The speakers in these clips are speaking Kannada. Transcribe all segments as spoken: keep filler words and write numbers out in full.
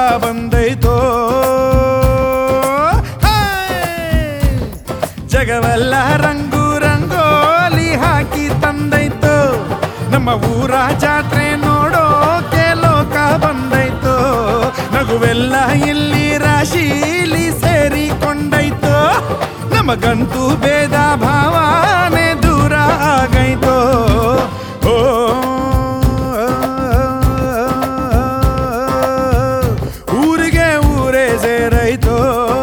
ಬಂದೈತೋ, ಜಗವೆಲ್ಲ ರಂಗು ರಂಗೋಲಿ ಹಾಕಿ ತಂದೈತೋ, ನಮ್ಮ ಊರ ಜಾತ್ರೆ ನೋಡೋಕೆ ಲೋಕ ಬಂದೈತೋ, ನಗುವೆಲ್ಲ ಇಲ್ಲಿ ರಾಶಿಲಿ ಸೇರಿಕೊಂಡೈತೋ, ನಮಗಂತೂ ಭೇದ ಭಾವನೆ ದೂರ ಆಗೈತೋ. ಓ ಊರಿಗೆ ಊರೇ ಸೇರೈತೋ.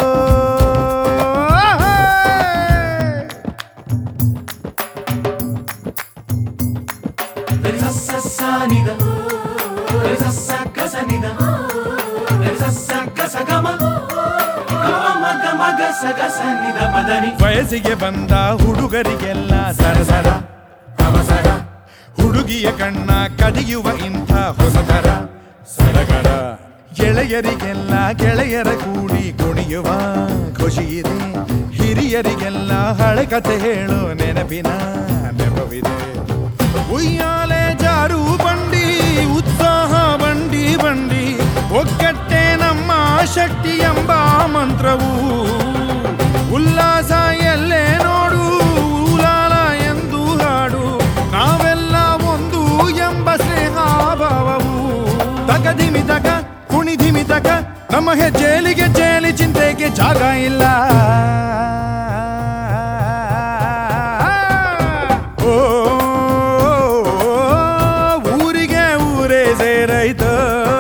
ವಯಸ್ಸಿಗೆ ಬಂದ ಹುಡುಗರಿಗೆಲ್ಲ ಸರಸರ ಅವಸರ, ಹುಡುಗಿಯ ಕಣ್ಣ ಕದಿಯುವ ಇಂಥ ಹೊಸತರ ಸಡಗರ, ಗೆಳೆಯರಿಗೆಲ್ಲ ಗೆಳೆಯರ ಕೂಡಿ ಕುಣಿಯುವ ಖುಷಿ ಇದೆ, ಹಿರಿಯರಿಗೆಲ್ಲ ಹಳೆ ಕತೆ ಹೇಳೋ ನೆನಪಿನ ನೆಪವಿದೆ. ಉಯ್ಯಾಲೆ ಜಾರು ಬಂಡಿ ಉತ್ಸಾಹ ಬಂಡಿ ಬಂಡಿ, ಒಗ್ಗಟ್ಟೆ ನಮ್ಮ ಶಕ್ತಿ ಎಂಬ ಮಂತ್ರವು, ಉಲ್ಲಾಸ ಎಲ್ಲೇ ನೋಡು ಉಲಾಲ ಎಂದು ಹಾಡು, ನಾವೆಲ್ಲ ಒಂದು ಎಂಬ ಸ್ನೇಹ ಭಾವವು. ತಗದಿಮಿ ತಗ ಕುಣಿದಿಮಿ ತಗ, ನಮ್ಮ ಹೆಜ್ಜೆಲಿಗೆ ಜೇಲಿ ಚಿಂತೆಗೆ ಜಾಗ ಇಲ್ಲ. ಓ ಊರಿಗೆ ಊರೇ ಸೇರೈತೋ.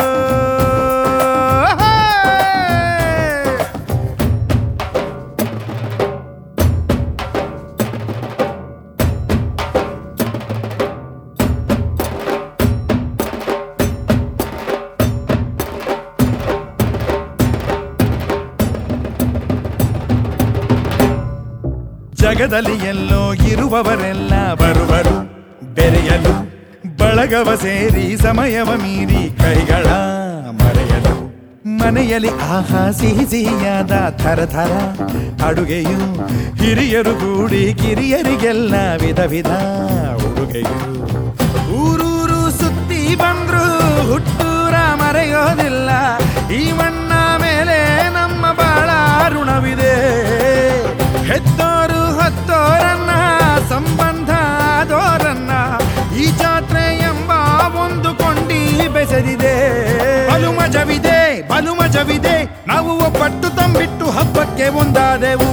ಜಗದಲ್ಲಿ ಎಲ್ಲೋ ಇರುವವರೆಲ್ಲ ಬರುವರು ಬೆರೆಯಲು, ಬಳಗವ ಸೇರಿ ಸಮಯವ ಮೀರಿ ಕೈಗಳ ಮರೆಯಲು, ಮನೆಯಲ್ಲಿ ಆಹಾ ಸಿಹಿ ಸಿಹಿಯಾದ ಥರ ಥರ ಅಡುಗೆಯು, ಹಿರಿಯರು ಕೂಡಿ ಕಿರಿಯರಿಗೆಲ್ಲ ವಿಧ ವಿಧ ಉಡುಗೆಯು. ಊರೂರು ಸುತ್ತಿ ಬಂದ್ರು ಹುಟ್ಟೂರ ಮರೆಯೋದಿಲ್ಲ, ಈ ಮಣ್ಣ ಮೇಲೆ ನಮ್ಮ ಬಾಳ ಋಣವಿದೆ. ಹೆತ್ತೋರು ಹತ್ತೋರನ್ನ ಸಂಬಂಧ ಆದೋರನ್ನ ಈ ಜಾತ್ರೆ ಎಂಬ ಒಂದು ಕೊಂಡಿ ಬೆಸೆದಿದೆ. ಬಲು ಮಜವಿದೆ ಬಲು ಮಜವಿದೆ, ನಾವು ಒಬ್ಬಟ್ಟು ತಂಬಿಟ್ಟು ಹಬ್ಬಕ್ಕೆ ಒಂದಾದೆವು.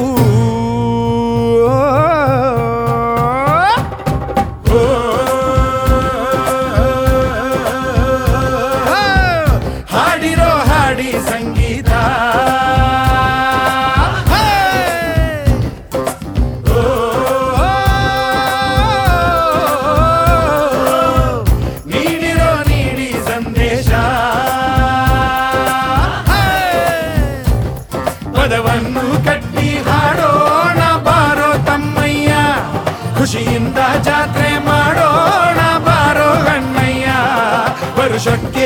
ಹಾಡಿರೋ ಹಾಡಿ ಸಂಗೀತ, ಪದವನ್ನು ಕಟ್ಟಿ ಹಾಡೋಣ ಬಾರೋ ತಮ್ಮಯ್ಯ, ಖುಷಿಯಿಂದ ಜಾತ್ರೆ ಮಾಡೋಣ ಬಾರೋ ಅಣ್ಣಯ್ಯ. ವರುಷಕ್ಕೆ